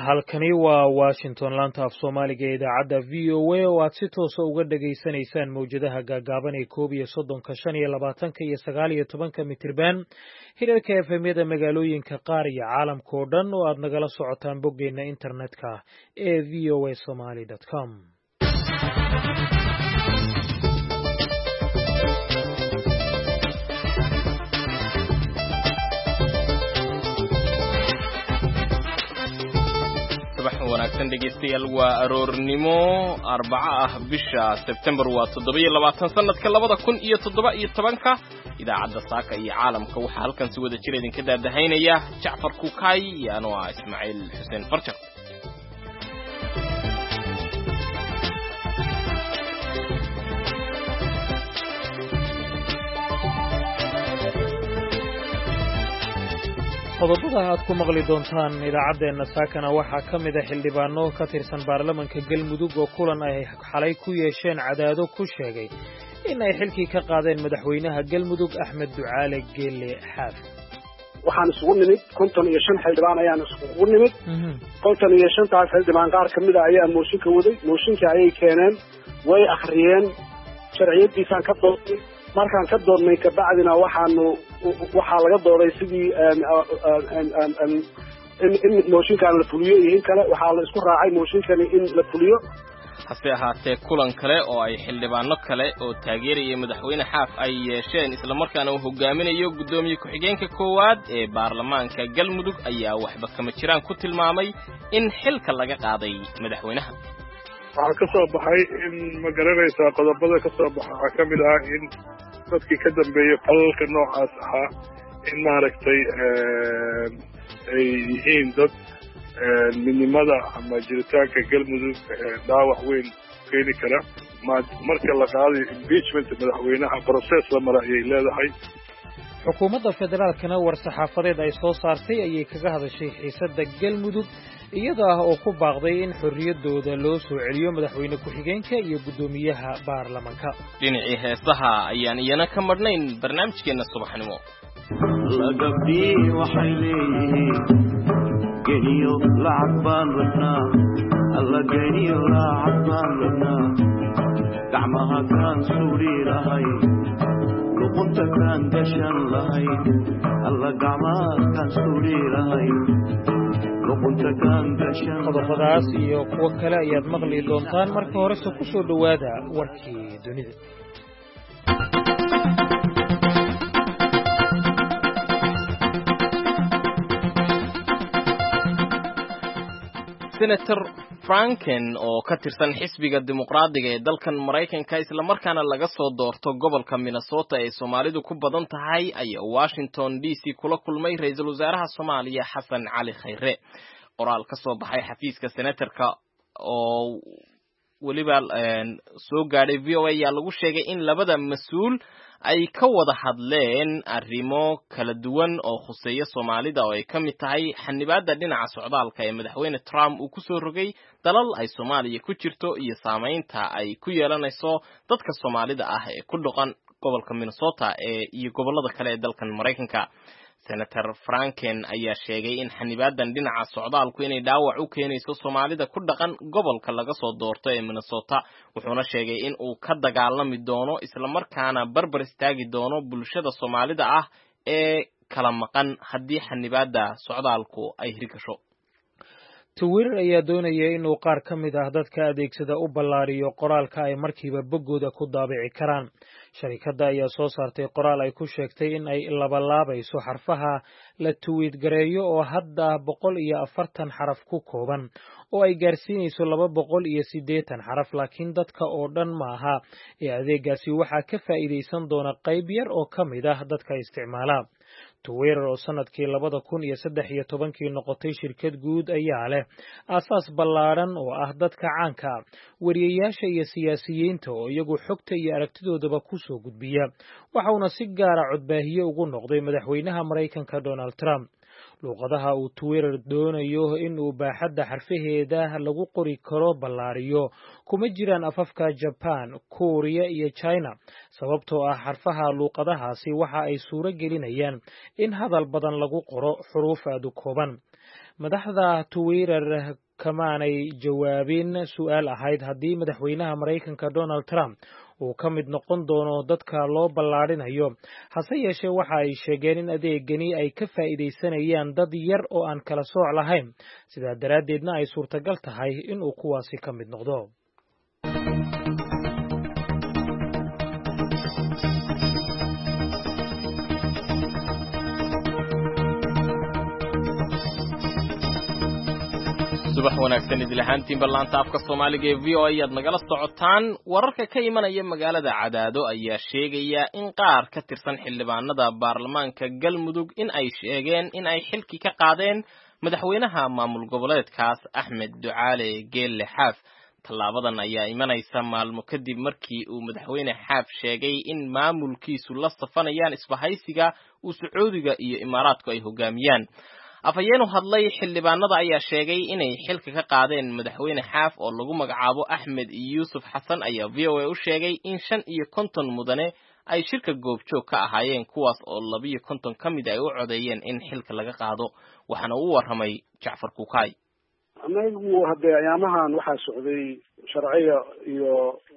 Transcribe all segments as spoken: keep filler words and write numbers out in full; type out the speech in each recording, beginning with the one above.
halkani waa Washington laanta af Soomaaliga ee idaacadda V O A oo aad si toos ah uga dhageysanaysaan mowjadaha gaagaaban ee koob iyo soddonka shan iyo labaatanka iyo sagaal iyo tobanka mitirban hirarka F M-yada magaalooyinka qaar iyo caalamka oo dhan oo aad nagala socotaan boggeena internetka ee v o a somali dot com. wanaagsan dhegeystayaal waa aroornimo arbaca ah bisha September waa toddoba iyo labaatan sanadka labada kun iyo toddoba iyo tobanka idaacadda saaka iyo caalamka waxa halkan si wada jir idinka daadahaynaya Jacfar Kukaay iyo anoo ah Ismaaciil Xuseen Farjar. qodobada aad ku maqli doontaan idaacadeena saakana waxaa ka mid ah xildhibaano ka tirsan baarlamaanka Galmudug oo kulan ay xalay ku yeesheen cadaado ku sheegay in ay xilkii ka qaadeen madaxweynaha Galmudug Axmed Ducaale Geelle Xaaf. waxaan isugu nimid konton iyo shan xildhibaan ayaan isugu nimid konton iyo shan taas xildhibaan qaar ka mid ah ayaa mooshinka waday mooshinka ayay keeneen way akhriyeen sharciyadiisaan ka doodnay markaan ka doodnay ka bacdina waxaanu waxaa laga dooday sidii in mooshinkan la fuliyo iyo in kale waxaa la isku raacay mooshinkani in la fuliyo. hase ahaatee kulan kale oo ay xildhibaano kale oo taageeraya madaxweyne Xaaf ay yeesheen isla markaana uu hogaaminayo gudoomiye ku-xigeenka koowaad ee baarlamaanka Galmudug ayaa waxba kama jiraan ku tilmaamay in xilka laga qaaday madaxweynaha. waxaa ka soo baxay in ma garanaysaa qodobada ka soo baxa waxaa ka mid ah in dadkii ka dambeeyay falalka noocaas ahaa in maaragtay ay yihiin dad midnimada ama jiritaanka Galmudug dhaawac weyn keeni kara marka la qaaday impeachment madaxweynaha process la maray ay leedahay. xukuumadda federaalkana war-saxaafadeed ay soo saartay ayay kaga hadashay xiisadda Galmudug iyada oo ku baaqday in xorriyadooda loo soo celiyo madaxweyne ku-xigeenka iyo gudoomiyaha baarlamaanka. dhinacii heesaha ayaan iyana ka marnayn barnaamijkeena subaxnimo. lagabdii waxay leeyihiin geniyo lacag baan rabnaa alla geniyo lacag baan rabnaa gacmaha kaan suuri lahay luqunta kaan gashan lahay alla gacmaha kaan suuri lahay qodobadaas iyo kuwo kale ayaad maqli doontaan marka horese ku soo dhowaada warkii dunida. Senator Franken oo ka tirsan xisbiga dimuqraadiga ee dalkan Mareykanka isla markaana laga soo doorto gobolka Minnesota ee Soomaalidu ku badan tahay ayaa Washington D C kula kulmay ra'iisul wasaaraha Soomaaliya Xasan Cali Khayre. qoraal ka soo baxay xafiiska senatorka oo waliba soo gaadhay V O A ayaa lagu sheegay in labada mas'uul ay ka wada hadleen arrimo kala duwan oo khuseeya Soomaalida oo ay ka mid tahay xanibaadda dhinaca socdaalka ee madaxweyne Trump uu ku soo rogay dalal ay Soomaaliya ku jirto iyo saameynta ay ku yeelanayso dadka Soomaalida ah ee ku dhaqan gobolka Minnesota ee iyo gobolada kale ee dalkan Mareykanka. Senator Franken ayaa sheegay in xanibaadan dhinaca socdaalku inay dhaawac u keenayso Soomaalida ku dhaqan gobolka laga soo doorto ee Minnesota wuxuuna sheegay in uu ka dagaalami doono isla markaana barbar istaagi doono bulshada Soomaalida ah ee kala maqan haddii xanibaada socdaalku ay hirgasho. Twitter ayaa doonaya inuu qaar ka mid ah dadka adeegsada u ballaariyo qoraalka ay markiiba boggooda ku daabici karaan. sharikadda ayaa soo saartay qoraal ay ku sheegtay in ay labalaabayso xarfaha la tweet gareeyo oo hadda boqol iyo afartan xaraf ku kooban oo ay gaarsiinayso laba boqol iyo siddeetan xaraf laakiin dadka oo dhan maaha ee adeegaasi waxaa ka faa'iideysan doona qayb yar oo ka mid ah dadka isticmaala. Twitter oo sanadkii labada kun iyo saddex iyo tobankii noqotay shirkad guud ayaa leh aasaas ballaaran oo ah dadka caanka wariyeyaasha iyo siyaasiyiinta oo iyagu xogta iyo aragtidoodaba ku soo gudbiya waxauna si gaara codbaahiye ugu noqday madaxweynaha Mareykanka Donald Trump. luuqadaha uu Twitter doonayo in uu baaxadda xarfaheeda lagu qori karo ballaariyo kuma jiraan afafka Japan, Korea iyo China sababtoo ah xarfaha luuqadahaasi waxa ay suuro gelinayaan in hadal badan lagu qoro xuruuf aad u kooban. madaxda Twitter kamaanay jawaabin su'aal ahayd haddii madaxweynaha Mareykanka Donald Trump uu ka mid noqon doono dadka loo ballaarinayo hase yeeshee waxa ay sheegeen in adeegani ay ka faa'iideysanayaan dad yar oo aan kala sooc lahayn sidaa daraaddeedna ay suurtagal tahay in uu kuwaasi ka mid noqdo. subax wanaagsan idil ahaantiin ballaanta afka Soomaaliga ee V O A aad nagala socotaan. wararka ka imanaya magaalada Cadaado ayaa sheegaya in qaar ka tirsan xildhibaanada baarlamaanka Galmudug in ay sheegeen in ay xilki ka qaadeen madaxweynaha maamul goboleedkaas Axmed Ducaale Geelle Xaaf. tallaabadan ayaa imanaysa maalmo kadib markii uu madaxweyne Xaaf sheegay in maamulkiisu la safanayaan isbahaysiga uu Sacuudiga iyo Imaaraadku ay hogaamiyaan. afhayeenu hadlay xildhibaanada ayaa sheegay inay xilka ka qaadeen madaxweyne Xaaf oo lagu magacaabo Axmed Yuusuf Xasan ayaa V O A u sheegay in shan iyo konton mudane ay shirka goobjoog ka ahaayeen kuwaas oo laba iyo konton ka mid ay u codeeyeen in xilka laga qaado waxaana uu waramay Jacfar Kuukay. anagu hadda ayaamahan waxaa socday sharciga iyo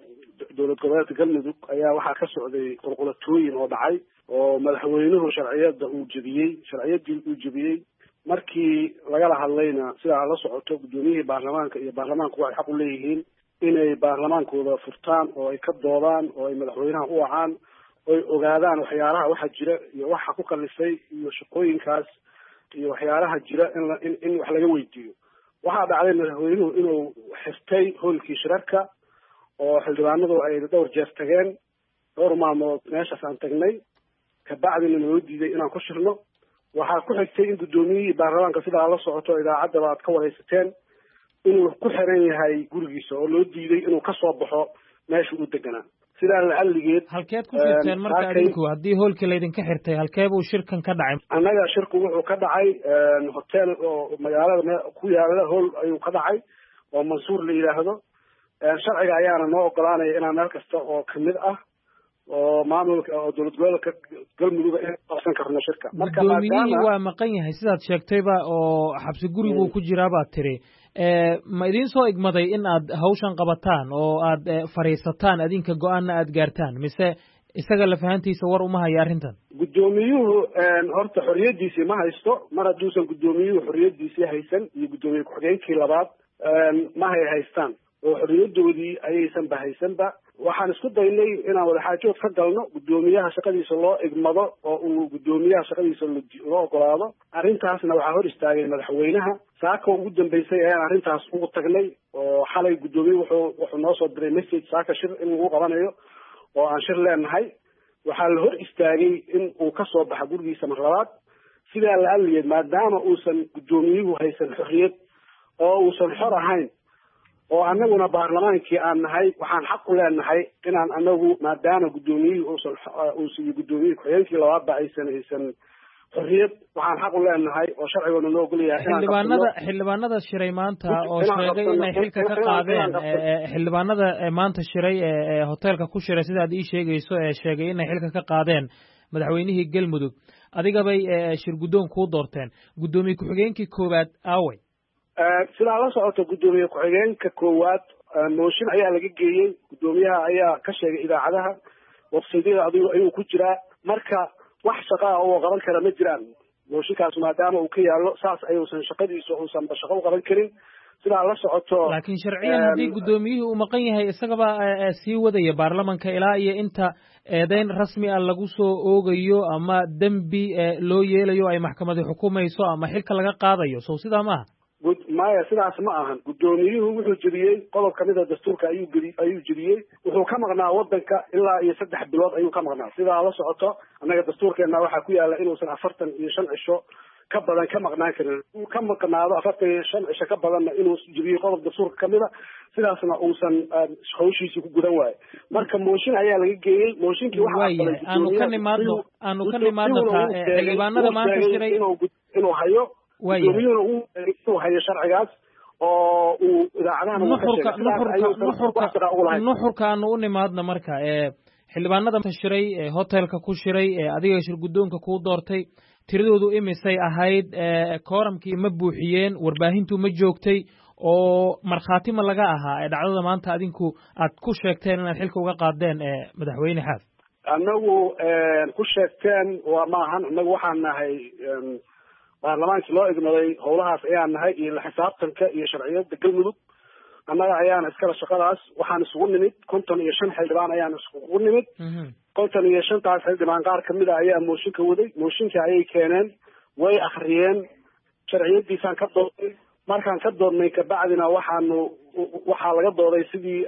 dowlad goboleedka Galmudug ayaa waxaa ka socday qulqulatooyin oo dhacay oo madaxweynuhu sharciyada uu jabiyey sharciyadii uu jabiyey markii lagala hadlayna sidaa la socoto gudoomiyihii baarlamaanka iyo baarlamaanku waxay xaq u leeyihiin inay baarlamaankooda furtaan oo ay ka doodaan oo ay madaxweynaha u wacaan oo ay ogaadaan waxyaalaha waxa jira iyo waxa ku kalifay iyo shaqooyinkaas iyo waxyaalaha jira in in wax laga weydiiyo. waxaa dhacday madaxweynuhu inuu xirtay hoolkii shirarka oo xildhibaanadu ay dhowr jeer tageen dhowr maalmood meeshaas aan tagnay kabacdina noo diiday inaan ku shirno. waxaa ku xigtay in gudoomiyihii baarlamaanka sidaa la socoto idaacadda baad ka waraysateen inuu ku xiran yahay gurigiisa oo loo diiday inuu ka soo baxo meesha uu deganaa. sidaa la'alligeed halkeed ku jirteen marka adinku haddii hoolkii laydinka xirtay halkee buu shirkan ka dhacay? annaga shirku wuxuu ka dhacay hotel oo magaalada ku yaala hool ayuu ka dhacay oo Mansuur la yiraahdo. sharciga ayaana noo ogolaanaya inaan meel kasta oo kamid ah oo maamulka oo dowlad gobolka Galmudug ay qabsan karno shirka. marka maadaama waa maqan yahay sidaad sheegtayba oo xabsi guriga uu ku jiraa baad tiri ee ma idin soo igmaday in aad hawshan qabataan oo aad fariisataan adinka go'aanna aad gaartaan mise isaga la fahantiisa war uma haya arrintan? gudoomiyuhu horta xorriyadiisa ma haysto mar hadduusan gudoomiyuhu xorriyadiisa haysan iyo gudoomiye ku-xigeenkii labaad ma hay haystaan oo xorriyadoodii ayaysan bahaysanba. waxaan isku daynay inaan wadaxaajood ka galno gudoomiyaha shaqadiisa loo igmado oo uu gudoomiyaha shaqadiisa loo ogolaado. arrintaasna waxaa hor istaagay madaxweynaha. saaka ugu dambeysay ayaan arrintaas ugu tagnay oo xalay gudoomiye wuxuu wuxuu noo soo diray message saaka shir in lagu qabanayo oo aan shir leenahay. waxaa la hor istaagay in uu ka soo baxa gurigiisa mar labaad. sidaa la'alligeed maadaama uusan gudoomiyuhu haysan xorriyad oo uusan xor ahayn oo annaguna baarlamaankii aan nahay waxaan xaq u leenahay inaan anagu maadaama gudoomiyihii uusan uusan gudoomiyihii ku-xigeenkii labaadba aysan haysan xorriyad waxaan xaq u leenahay oo sharcigoona noo ogol yahay xildhibaanada xildhibaanada shiray maanta oo sheegay inay xilka ka qaadeen xildhibaanada maanta shiray ee hoteelka ku shiray sidaad ii sheegayso ee sheegay inay xilka ka qaadeen madaxweynihii Galmudug adigabay shir guddoon kuu doorteen gudoomiye ku-xigeenkii koowaad aaway sidaa la socoto gudoomiye ku-xigeenka koowaad mooshin ayaa laga geeyey gudoomiyaha ayaa ka sheegay idaacadaha websaydyada adigu ayuu ku jiraa marka wax shaqaa oo qaban kara ma jiraan. mooshinkaas maadaama uu ka yaallo saas ayuusan shaqadiisa uusan shaqo u qaban karin. sidaa la socoto laakiin sharciyan haddii gudoomiyihii uu maqan yahay isagaba sii wadaya baarlamanka ilaa iyo inta eedayn rasmi ah lagu soo oogayo ama dembi loo yeelayo ay maxkamadu xukumayso ama xilka laga qaadayo sow sidaa maaha? maya sidaas ma ahan. gudoomiyuhu wuxuu jebiyey qodob kamid a dastuurka ayuu geli ayuu jebiyey. wuxuu ka maqnaa wadanka ilaa iyo saddex bilood ayuu ka maqnaa. sidaa la socoto annaga dastuurkeena waxaa ku yaala inuusan afartan iyo shan cisho ka badan ka maqnaan karin. uu ka maqnaado afartan iyo shan cisho ka badanna inuu jebiyey qodob dastuurka kamid a sidaasna uusan hawshiisii ku gudan waayo. marka mooshin ayaa laga geeyey. mooshinkii waxaa aanu ka nimaadno aanu ka nimaadno xildhibaanada maanta shiray inuu hayo gudoomiyuhuna uu hayo sharcigaas oo uu idaacadahan nuxurka aanu u nimaadna marka xildhibaanada shiray hotelka ku shiray adiga shir guddoonka kuu doortay tiradoodu imisay ahayd kooramkii ma buuxiyeen warbaahintu ma joogtay oo markhaati ma laga ahaa ee dhacdada maanta adinku aad ku sheegteen inaad xilka uga qaadeen madaxweyne xaaf annagu ku sheegteen waa maahan annagu waxaan nahay baarlamaankii loo igmaday howlahaas ayaan nahay iyo la xisaabtanka iyo sharciyada galmudug annaga ayaana iskala shaqadaas waxaan isugu nimid konton iyo shan xildhibaan ayaan isugu nimid konton iyo shantaas xildhibaan qaar kamid a ayaa mooshinka waday mooshinka ayay keeneen way akriyeen sharciyadiisaan ka doodnay markaan ka doodnay kabacdina waxaanu waxaa laga dooday sidii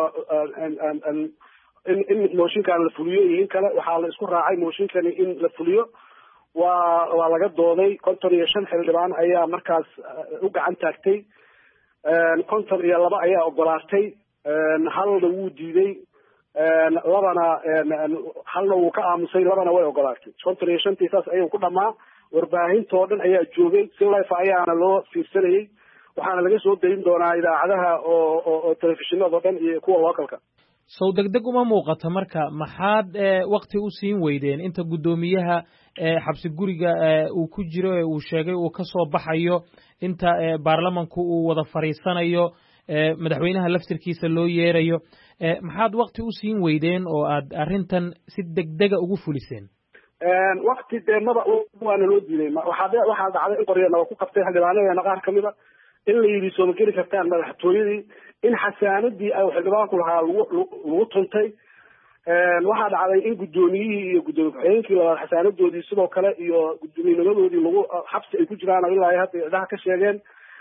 in in mooshinkan la fuliyo iyo in kale waxaa la isku raacay mooshinkani in la fuliyo waa waa laga dooday konton iyo shan xildhibaan ayaa markaas u gacan taagtay konton iyo laba ayaa ogolaatay halna wuu diiday labana halna wuu ka aamusay labana way ogolaatay konton iyo shantii saas ayuu ku dhamaa warbaahintoo dhan ayaa joogay si life ayaana loo fiirsanayay waxaana laga soo dayin doonaa idaacadaha oo oo telefishinada dhan iyo kuwa localka sow degdeg uma muuqata marka maxaad wakti u siin weydeen inta guddoomiyaha xabsi guriga uu ku jiro ee uu sheegay uu ka soo baxayo inta baarlamanku uu wada fariisanayo madaxweynaha laftirkiisa loo yeerayo maxaad wakti u siin weydeen oo aad arrintan si degdega ugu fuliseen wakti dee maba waana loo diiday waxaa waxaa dhacday in qoryanaba ku qabtay xildhibaanadeena qaar kamid a in la yidhi sooma geli kartaan madaxtooyadii in xasaanadii ay xildhibaanku lahaa lagu lagu tuntay waxaa dhacday in guddoomiyihii iyo guddoomiye ku-xigeenkii labaad xasaanadoodii sidoo kale iyo guddoomiyenimadadoodii lagu xabsi ay ku jiraan oo ilaa hadda cidhaha ka sheegeen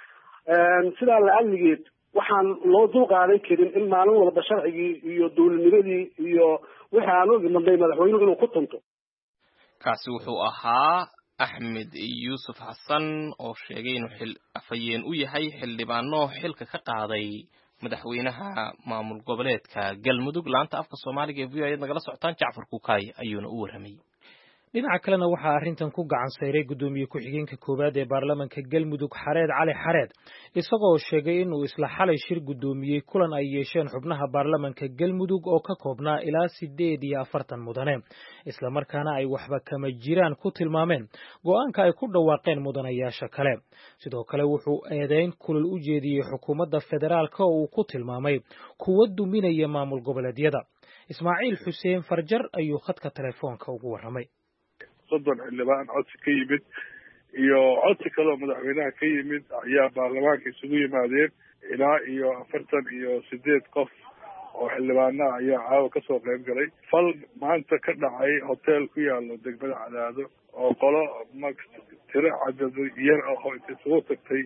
sidaa la-adligeed waxaan loo dul qaadan karin in maalin walba sharcigii iyo dowladnimadii iyo wixii aan u imadnay madaxweynuhu inuu ku tunto kaasi wuxuu ahaa axmed yuusuf xasan oo sheegay inuu xil afhayeen u yahay xildhibaano xilka ka qaaday madaxweynaha maamul goboleedka galmudug laanta afka soomaaliga ee v o a nagala socotaan jacfar kukaay ayuuna u warramay dhinaca kalena waxaa arrintan ku gacan sayray guddoomiye ku-xigeenka koowaad ee baarlamanka galmudug xareed cali xareed isagoo sheegay inuu isla xalay shir guddoomiyey kulan ay yeesheen xubnaha baarlamanka galmudug oo ka koobnaa ilaa sideed iyo afartan mudane islamarkaana ay waxba kama jiraan ku tilmaameen go-aanka ay ku dhawaaqeen mudanayaasha kale sidoo kale wuxuu eedeyn kulal u jeediyey xukuumadda federaalka oo uu ku tilmaamay kuwa duminaya maamul goboleedyada ismaaciil xuseen farjar ayuu khadka telefoonka ugu warramay soddon xildhibaan codsi ka yimid iyo codsi kale oo madaxweynaha ka yimid ayaa baarlamaanka isugu yimaadeen ilaa iyo afartan iyo sideed qof oo xildhibaanaha ayaa caawa kasoo qayb galay fal maanta ka dhacay hotel ku yaalo degmada Cadaado oo qolo max tiro cadad yar oo isugu tagtay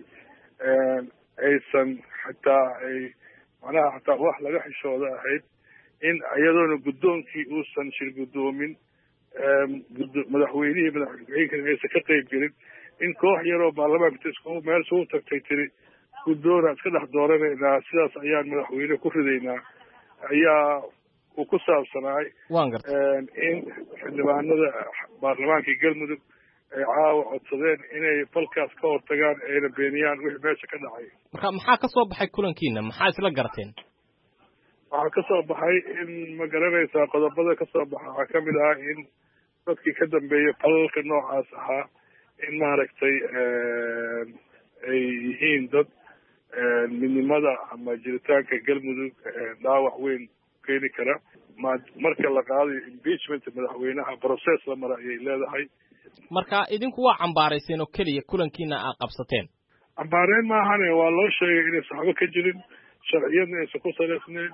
aysan xataa ay macnaha xataa wax laga xishooda ahayd in iyadoona guddoonkii uusan shir guddoomin madaxweynihii madaxweynenkana aysan ka qayb gelin in koox yaroo baarlamaanka isku meel isugu tagtay tiri guddoona iska dhex dooranaynaa sidaas ayaan madaxweyne ku ridaynaa ayaa uu ku saabsanaay in xildhibaanada baarlamaanka galmudug ay caawa codsadeen inay falkaas ka hortagaan ayna beeniyaan wixii meesha ka dhacay marka maxaa ka soo baxay kulankiina maxaa isla garateen waxaa ka soo baxay in ma garanaysaa qodobada ka soo baxa waxaa kamid ah in dadkii ka dambeeyay falalka noocaas ahaa in maaragtay ay yihiin dad midnimada ama jiritaanka galmudug dhaawac weyn keeni kara ma marka la qaadayo impeachment madaxweynaha process la mara ayay leedahay marka idinku waa cambaarayseen oo keliya kulankiina aad qabsateen cambaareen maahane waa loo sheegay inaysan waxba ka jirin sharciyadna aysan ku salaysnayn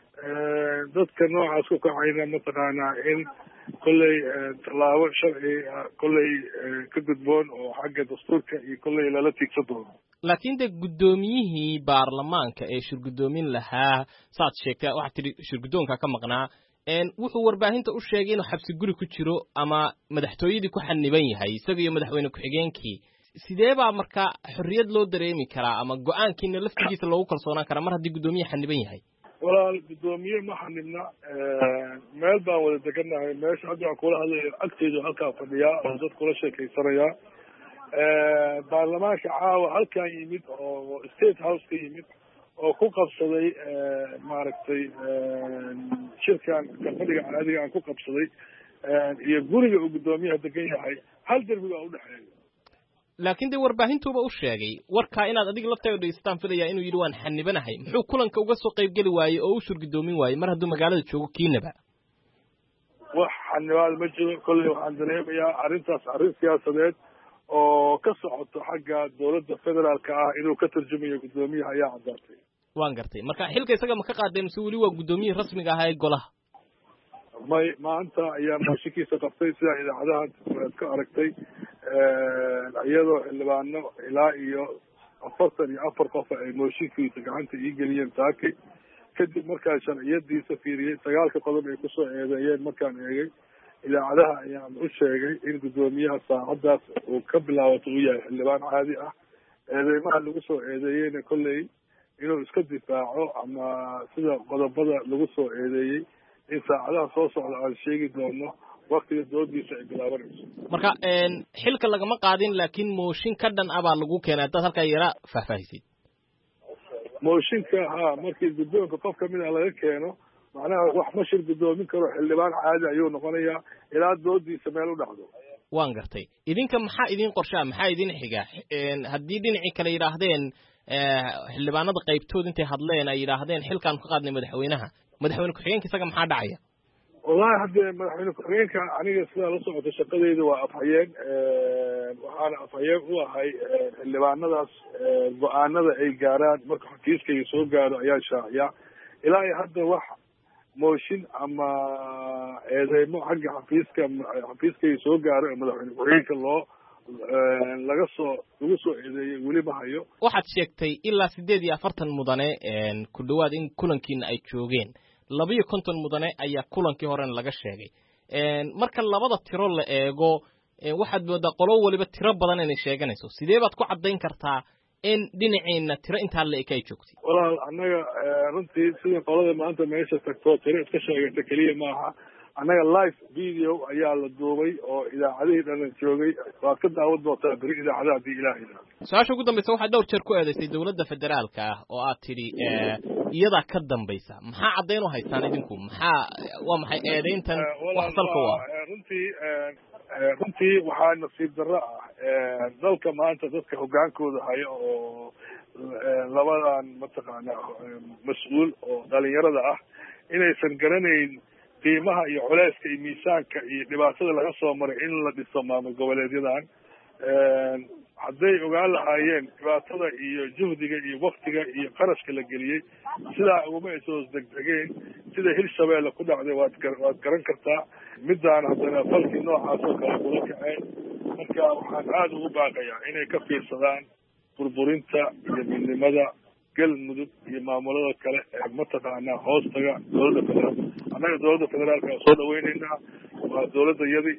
dadka noocaas ku kacayna mataqaanaa in kolley tallaabo sharci kolley ka gudboon oo xagga dastuurka iyo kolley lala tiigsan doono laakiin de guddoomiyihii baarlamaanka ee shirguddoomin lahaa saad sheegtay waxaad tidhi shirguddoonka ka maqnaa wuxuu warbaahinta u sheegay inuu xabsi guri ku jiro ama madaxtooyadii ku xaniban yahay isaga iyo madaxweyne ku-xigeenkii sidee baa marka xorriyad loo dareemi karaa ama go-aankiina laftigiisa loogu kalsoonaan karaa mar haddii guddoomiye xaniban yahay walaal guddoomiye ma xanibna meel baan wada deganahay meesha hadda waan kula hadlaya agteedu halkaa fadhiyaa oo dad kula sheekaysanayaa baarlamaanka caawa halkan yimid oo state house ka yimid oo ku qabsaday maaragtay shirkan kalfadhiga caadiga aan ku qabsaday iyo guriga uu guddoomiyaha degan yahay hal derbi baa udhexeeya. laakiin dee warbaahintuuba u sheegay warkaa inaad adiga laftaada dhegeystaan filayaa inuu yidhi waan xanibanahay. muxuu kulanka uga soo qayb geli waayey oo u shurgudoomin waayey mar hadduu magaalada joogo kiinaba? wax xanibaad ma jiro. kolley waxaan dareemayaa arrintaas arrin siyaasadeed oo ka socoto xagga dowladda federaalka ah inuu ka tarjumayo guddoomiyaha ayaa caddaatay. waan gartay. marka xilka isaga ma ka qaadeen mise weli waa guddoomiyihii rasmiga ahaa ee golaha? may maanta ayaa mooshinkiisa qabtay sida idaacadaha aad ka aragtay iyadoo xildhibaano ilaa iyo afartan iyo afar qof ay mooshinkiisa gacanta ii geliyeen taakay kadib markaa sharciyadiisa fiiriyey sagaalka qodob ay kusoo eedeeyeen markaan eegay idaacadaha ayaan u sheegay in guddoomiyaha saacadaas uu ka bilaabato uu yahay xildhibaan caadi ah. eedeymaha lagu soo eedeeyeyna kolley inuu iska difaaco ama sida qodobada lagu soo eedeeyey in saacadaha soo socda aan sheegi doono waktiga doodiisa ay bilaabanayso. marka xilka lagama qaadin laakiin mooshin ka dhan ah baa lagu keenay haddaad halkaa yara faahfaahisid. mooshinka ha markii guddoonka qof kamid ah laga keeno macnaha wax ma shir guddoomin karo xildhibaan caadi ayuu noqonayaa ilaa doodiisa meel u dhacdo. waan gartay. idinka maxaa idin qorshaa maxaa idin xiga haddii dhinacii kale yidhaahdeen xildhibaanada qaybtood intay hadleen ay yidhaahdeen xilkaan ka qaadnay madaxweynaha madaxweyne ku-xigeenka isaga maxaa dhacaya? wallahi haddee madaxweyne ku-xigeenka aniga sidaa la socota shaqadeyda waa afhayeen waxaana afhayeen u ahay xildhibaanadaas go-aanada ay gaaraan marka xafiiskayga soo gaaro ayaa shaaciya ilaa iyo hadda wax mooshin ama eedeymo xagga xafiiska xafiiskayga soo gaaro ee madaxweyne ku-xigeenka loo laga soo lagu soo eedeeyey weli ma hayo. waxaad sheegtay ilaa sideed iyo afartan mudane ku dhawaad in kulankiina ay joogeen laba iyo konton mudane ayaa kulankii horena laga sheegay. marka labada tiro la eego waxaad moodaa qolo waliba tiro badan inay sheeganayso. sidee baad ku caddayn kartaa in dhinaciina tiro intaa la eg ay joogtay? walaal annaga runtii sida qolada maanta meesha tagto tiro iska sheegata keliya maaha. annaga live video ayaa la duubay oo idaacadihii dhanan joogay waad ka daawan doontaa beri idaacadaha haddii ilaahay idhaa. su-aasha ugu dambaysa waxaad dhowr jeer ku eedeysay dowladda federaalka ah oo aad tidhi iyadaa ka dambaysa. maxaa caddayn u haystaan idinku? maxaa waa maxay eedeyntan wax salka u ah? runtii runtii waxaa nasiib darro ah dalka maanta dadka hoggaankooda haya oo labadan mataqaana mas-uul oo dhalinyarada ah inaysan garanayn qiimaha iyo culeyska iyo miisaanka iyo dhibaatada laga soo maray in la dhiso maamul goboleedyadan. hadday ogaan lahaayeen dhibaatada iyo juhdiga iyo waktiga iyo qarashka la geliyey sidaa uguma ay soo degdegeen sida hirshabeelle ku dhacday waad waad garan kartaa midaan haddana falkii noocaas oo kale kula kaceen. marka waxaan aada ugu baaqayaa inay ka fiirsadaan burburinta iyo midnimada galmudug iyo maamulada kale ee mataqaanaa hoostaga dowladda federaalka. annaga dowladda federaalka waa soo dhaweyneynaa waa dowladda yadi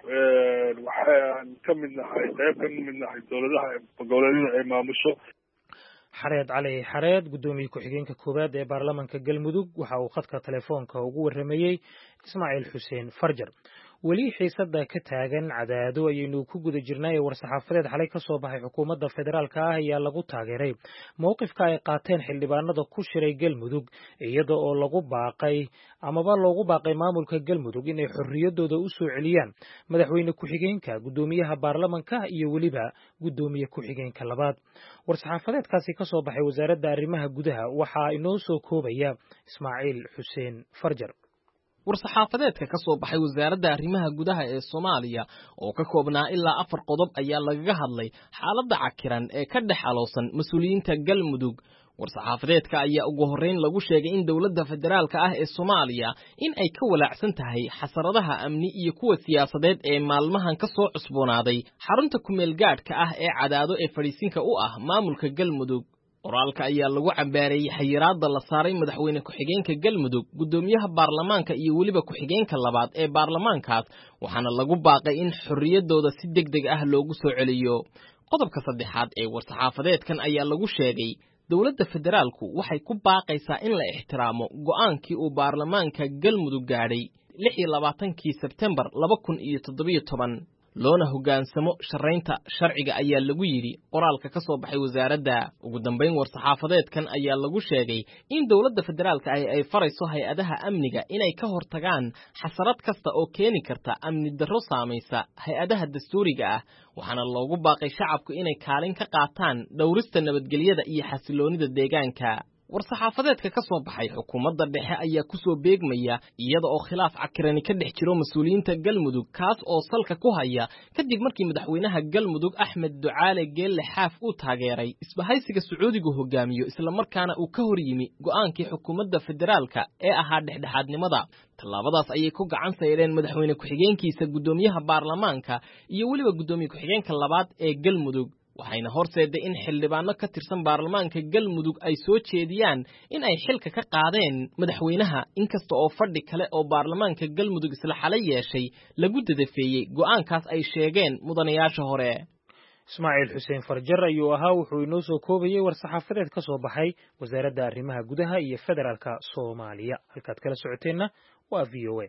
waxaan ka mid nahay qayb ka mid nahay dowladaha goboleedyada ay maamusho. xareed cali xareed guddoomiye ku-xigeenka koowaad ee baarlamanka galmudug waxa uu khadka telefoonka ugu warramayey ismaaciil xuseen farjar. weli xiisada ka taagan cadaado ayaynu ku guda jirnay ee war-saxaafadeed xalay ka soo baxay xukuumadda federaalka ah ayaa lagu taageeray mowqifka ay qaateen xildhibaanada ku shiray galmudug iyada oo lagu baaqay amaba loogu baaqay maamulka galmudug inay xorriyadooda u soo celiyaan madaxweyne ku-xigeenka guddoomiyaha baarlamanka iyo weliba guddoomiye ku-xigeenka labaad. war-saxaafadeedkaasi ka soo baxay wasaaradda arrimaha gudaha waxaa inoo soo koobaya ismaaciil xuseen farjar. war-saxaafadeedka ka soo baxay wasaaradda arrimaha gudaha ee Soomaaliya oo ka koobnaa ilaa afar qodob ayaa lagaga hadlay xaaladda cakiran ee ka dhex aloosan mas'uuliyiinta galmudug. war-saxaafadeedka ayaa ugu horreyn lagu sheegay in dowladda federaalka ah ee Soomaaliya in ay ka walaacsan tahay xasaradaha amni iyo kuwa siyaasadeed ee maalmahan ka soo cusboonaaday xarunta kumeel gaadhka ah ee cadaado ee fadhiisinka u ah maamulka galmudug. qoraalka ayaa lagu cambaareeyey xayiraadda la saaray madaxweyne ku-xigeenka galmudug guddoomiyaha baarlamaanka iyo weliba ku-xigeenka labaad ee baarlamaankaas waxaana lagu baaqay in xorriyadooda si deg deg ah loogu soo celiyo. qodobka saddexaad ee war-saxaafadeedkan ayaa lagu sheegay dowladda federaalku waxay ku baaqaysaa in la ixtiraamo go'aankii uu baarlamaanka galmudug gaadhay lix iyo labaatankii sebtembar laba kun iyo toddobiyo toban. loona hoggaansamo sharaynta sharciga ayaa lagu yidhi qoraalka ka soo baxay wasaaradda. ugu dambayn war-saxaafadeedkan ayaa lagu sheegay in dowladda federaalka ah ay farayso hay-adaha amniga inay ka hortagaan xasarad kasta oo keeni karta amni darro saamaysa hay-adaha dastuuriga ah, waxaana loogu baaqay shacabku inay kaalin ka qaataan dhowrista nabadgelyada iyo xasiloonida deegaanka. war-saxaafadeedka ka soo baxay xukuumadda dhexe ayaa ku soo beegmaya iyada oo khilaaf cakirani ka dhex jiro mas-uuliyiinta Galmudug, kaas oo salka ku haya kadib markii madaxweynaha Galmudug Axmed Ducaale Geelle Xaaf uu taageeray isbahaysiga Sacuudigu hogaamiyo isla markaana uu ka hor yimi go'aankii xukuumadda federaalka ee ahaa dhexdhexaadnimada. tallaabadaas ayay ku gacan sayreen madaxweyne ku-xigeenkiisa gudoomiyaha baarlamaanka iyo weliba gudoomiye ku-xigeenka labaad ee Galmudug, waxayna horseeday in xildhibaano ka tirsan baarlamaanka Galmudug ay soo jeediyaan in ay xilka ka qaadeen madaxweynaha, inkasta oo fadhi kale oo baarlamaanka Galmudug isla xalay yeeshay lagu dadafeeyey go'aankaas ay sheegeen mudanayaasha hore. Ismaaciil Xuseen Farjar ayuu ahaa, wuxuu inoo soo koobayay war-saxaafadeed ka soo baxay wasaaradda arrimaha gudaha iyo federaalka Soomaaliya. halkaad kala socoteenna waa V O A.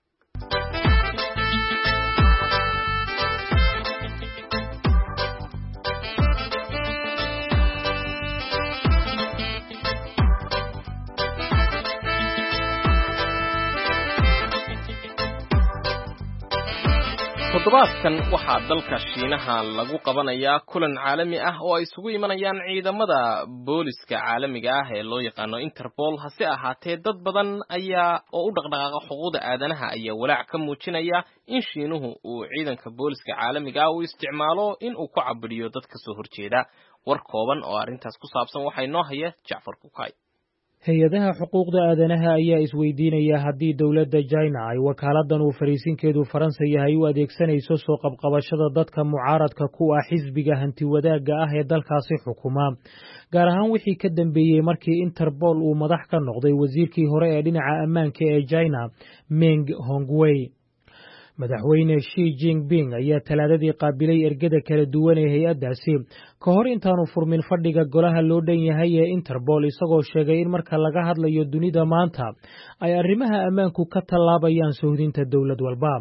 toddobaadkan waxaa dalka Shiinaha lagu qabanayaa kulan caalami ah oo ay isugu imanayaan ciidamada booliska caalamiga ah ee loo yaqaano Interpol. hase ahaatee dad badan ayaa oo u dhaqdhaqaaqa xuquuqda aadanaha ayaa walaac ka muujinaya in Shiinuhu uu ciidanka booliska caalamiga ah u isticmaalo in uu ku cabiriyo dadka soo horjeeda. war kooban oo arrintaas ku saabsan waxay noo haya Jacfar Kukay. hay-adaha xuquuqda aadanaha ayaa isweydiinaya haddii dowladda China ay wakaaladdan uu fariisinkeedu Faransa yahay u adeegsanayso soo qabqabashada dadka mucaaradka ku ah xisbiga hantiwadaagga ah ee dalkaasi xukuma, gaar ahaan wixii ka dambeeyey markii Interpol uu madax ka noqday wasiirkii hore ee dhinaca ammaanka ee China Meng Hongwei. madaxweyne Xi Jinping ayaa talaadadii qaabilay ergada kala duwan ee hay-addaasi ka hor intaanu furmin fadhiga golaha loo dhan yahay ee Interpol, isagoo sheegay in marka laga hadlayo dunida maanta ay arrimaha ammaanku ka tallaabayaan sohdinta dowlad walba.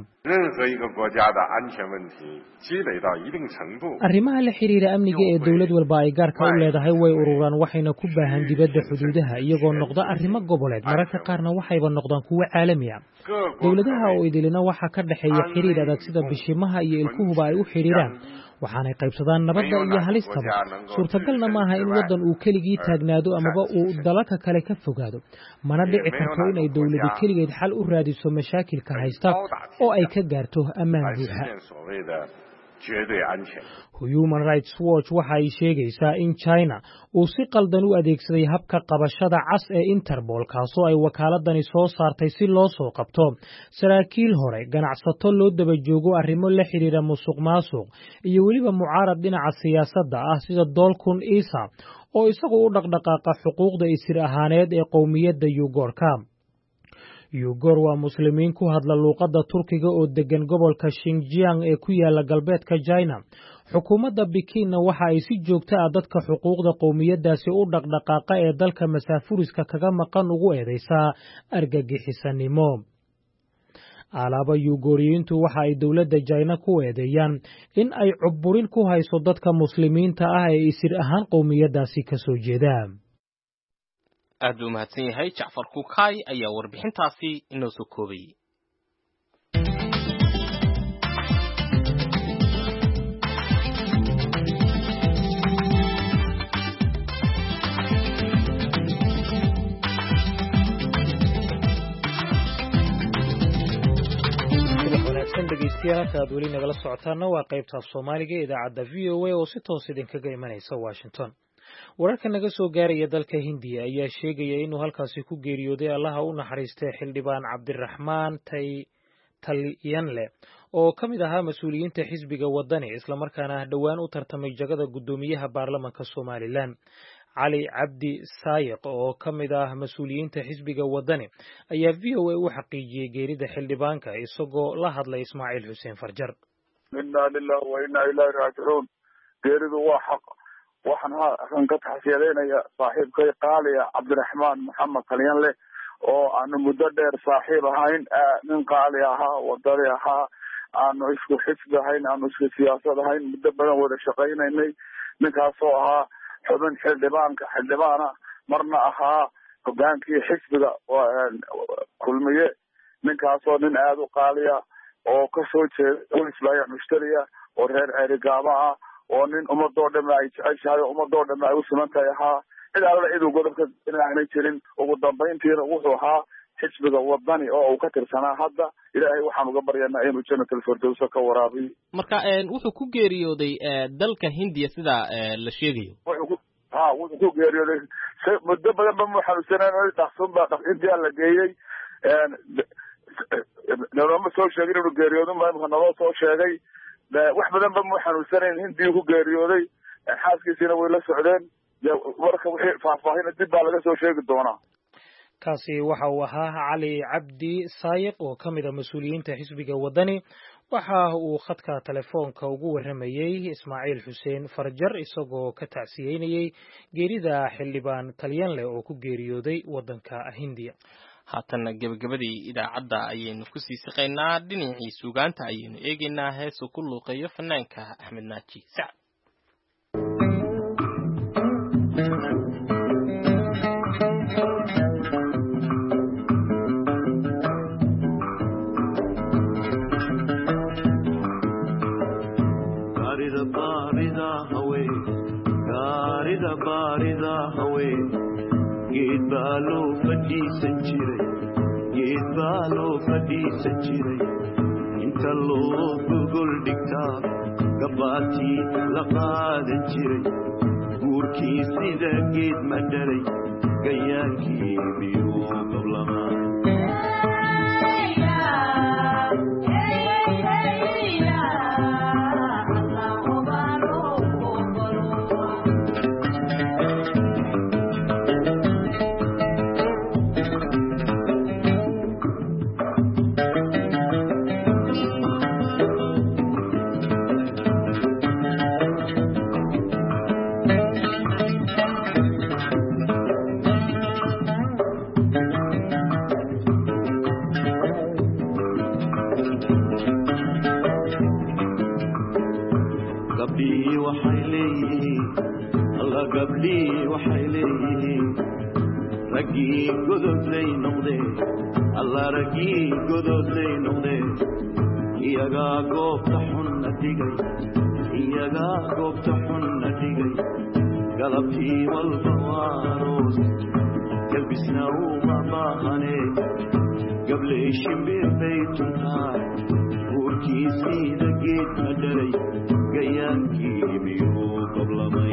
arrimaha la xiriira amniga ee dowlad walba ay gaarka u leedahay way ururaan, waxayna ku baahan dibadda xuduudaha iyagoo noqda arrimo goboleed, mararka qaarna waxayba noqdaan kuwo caalami ah. dowladaha oo idilina waxaa ka dhexeeya xiriir adag sida bishimaha iyo ilkuhuba ay u xiriiraan, waxaanay qaybsadaan nabadda iyo halistaba. suurtagalna maaha in waddan uu keligii taagnaado amaba uu dalalka kale ka fogaado, mana dhici karto inay dowladu keligeed xal u raadiso mashaakilka haysta oo ay ka gaarto ammaan buuxa. Human Rights Watch waxa ay sheegaysaa in China uu si qaldan u adeegsaday habka qabashada cas ee Interpol, kaasoo ay wakaaladani soo saartay si loo soo qabto saraakiil hore, ganacsato loo daba joogo arrimo la xiriira musuqmaasuq iyo weliba mucaarad dhinaca siyaasadda ah sida Dolkun Isa oo isagu u dhaqdhaqaaqa xuquuqda isir ahaaneed ee qowmiyadda Uyghurka. Uyghur waa muslimiin ku hadla luuqadda Turkiga oo degan gobolka Xinjiang ee ku yaala galbeedka China. xukuumadda Pekinna waxa ay si joogto ah dadka xuquuqda qowmiyaddaasi u dhaqdhaqaaqa ee dalka masaafuriska kaga maqan ugu eedeysaa argagixisanimo. alaaba Uyghuriyiintu waxa ay dowladda China ku eedeeyaan in ay cubburin ku hayso dadka muslimiinta ah ee isir ahaan qowmiyaddaasi ka soo jeeda. aad u mahadsan yahay Jacfar Kukay ayaa warbixintaasi inoo soo koobayay. dhegeystayaal aad weli nagala socotaana waa qaybta Soomaaliga ee idaacadda V O A oo si toos idinkaga imanaysa Washington. wararka naga soo gaaraya dalka Hindiya ayaa sheegaya inuu halkaasi ku geeriyooday Allaha u naxariistay xildhibaan Cabdiraxmaan Talyanle oo ka mid ahaa mas'uuliyiinta xisbiga wadani isla markaana dhawaan u tartamay jagada gudoomiyaha baarlamaanka Soomaaliland. cali cabdi saayiq oo ka mid ah mas'uuliyiinta xisbiga wadani ayaa V O A u xaqiijiyay geerida xildhibaanka isagoo la hadlay Ismaaciil Xuseen Farjar. inna lillahi wa inna ilayhi raaji'uun. geeridu waa xaq. waxaan halkan ka taxsiyadeynaya saaxiibkay qaaliya Cabdiraxmaan Maxamed Talyanle oo aanu muddo dheer saaxiib ahayn, nin qaali ahaa, wadani ahaa, aanu isku xisbi ahayn aanu isku siyaasad ahayn muddo badan wada shaqaynaynay ninkaasoo ahaa xubin xildhibaanka xildhibaana marna ahaa hogaankii xisbiga kulmiye ninkaasoo nin aada u qaaliya oo kasoo jeeda isbaayac mushtariya oo reer ceerigaaba ah oo nin ummadoo dhame ay jeceshahay oo ummadoo dhame ay u siman tahay ahaa cid alla ciduu godobka inaanay jirin ugu dambayntiina wuxuu ahaa xisbiga wadani oo uu ka tirsanaa hadda ilaahay waxaan uga baryanaa inuu jannatul firdowsa ka waraabiyo marka wuxuu ku geeriyooday dalka hindiya sida la sheegayo wuxuu ha wuxuu ku geeriyooday muddo badan ba mu xanuunsaneen dhaqsun baa intii la geeyey naloma soo sheegin inuu geeriyoodo ma imka naloo soo sheegay wax badan ba mu xanuunsanayn hindii ku geeriyooday xaaskiisina way la socdeen marka wixii faahfaahina dib baa laga soo sheegi doonaa kaasi waxa uu ahaa cali cabdi saayiq oo ka mid a mas-uuliyiinta xisbiga wadani waxa uu khadka telefoonka ugu warramayey ismaaciil xuseen farjar isagoo ka tacsiyeynayey geerida xildhibaan talyanle oo ku geeriyooday waddanka hindiya haatanna gebagabadii idaacadda ayaynu ku sii siqaynaa dhinacii suugaanta ayaynu eegaynaa heesuu ku luuqeeyo fanaanka axmed naaji sacad geed baa loo fadhiisan jiray geed baa loo fadhiisan jiray inta loo gogol dhigtaa gabbaatii la qaadan jiray guurkii sida geed ma dhalay gayaankii miyuu qablamaa raggii gododlay noqdee alla raggii gododlay noqdee iyagaa goobta xunna dhigay iyagaa goobta xunna dhigay galabtii walba waaroos galbisna uma baahanee gabley shimbir bay tuntaa guurkii sida geed ma dhalay gayaankii miyuu qablamay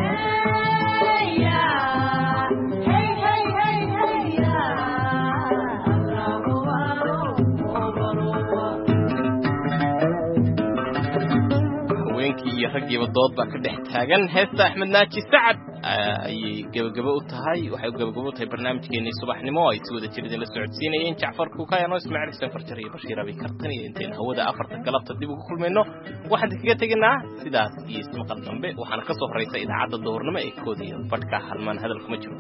iyo raggiiba dood baa ka dhex taagan heesta axmed naaji sacad ayay gebagabo u tahay waxay gebagabo u tahay barnaamijkeenii subaxnimo ay si wada jiridin la socodsiinayeen jacfar kuukayano ismaaciil xuseen farjar iyo bashiir abi kartan iyo intayn hawada afarta galabta dib ugu kulmayno waxaan kaga tegaynaa sidaas iyo ismaqal dambe waxaana ka soo horaysa idaacadda duhurnimo ee kood iyo badhka halmaan hadal kuma jiro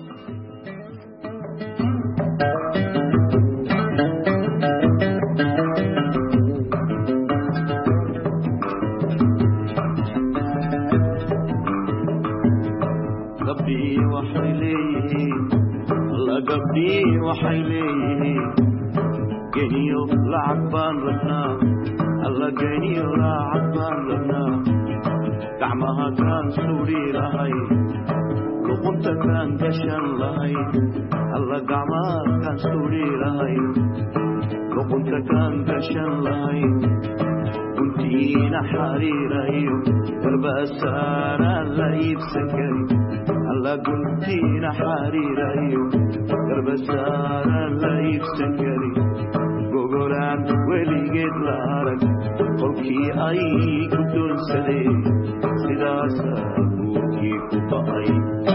gabdhii waxay leeyihiin geniyo lacag baan rabnaa alla geniyo lacag baan rabnaa gacmaha kaan suudhi lahay luqunta kaan gashan lahay alla gacmaha kaan suudhi lahay luqunta kaan gashan lahay guntiina xariirayo garbasaaraan la iibsan kari alla guntiina xariirayo garbasaaraan la iibsan kari gogolaan weligeed la arag qolkii ay ku doonsadeen sidaasaa guurkii ku ba'ay